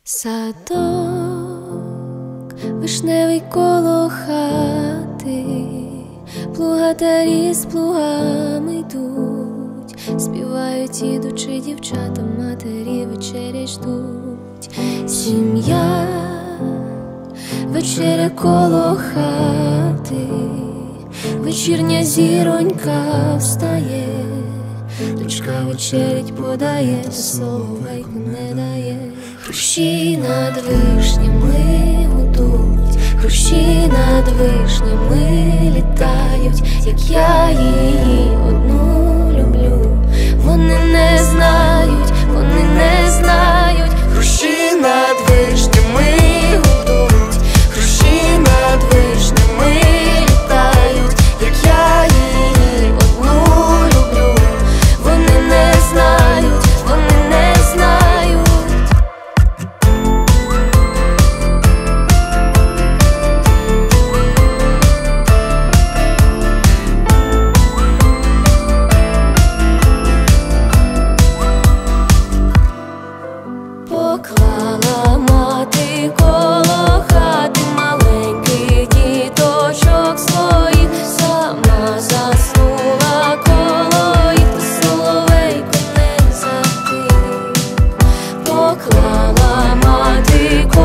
Садок вишневий коло хати, плугатарі з плугами йдуть, співають ідучи дівчата, матері вечерять ждуть. Сім'я, вечеря коло хати, вечірня зіронька встає, дочка вечерять подає, соловейку не дає. Хрущі над вишнями гудуть, хрущі над вишнями літають, як я її одну люблю. Вони не знають, вони не знають. Хрущі над вишнями гудуть, хрущі над вишнями літають, як я її одну люблю. Вони не знають, вони не знають. Поклала мати коло хати маленьких діточок своїх, сама заснула коло їх, соловейко не затих. Поклала мати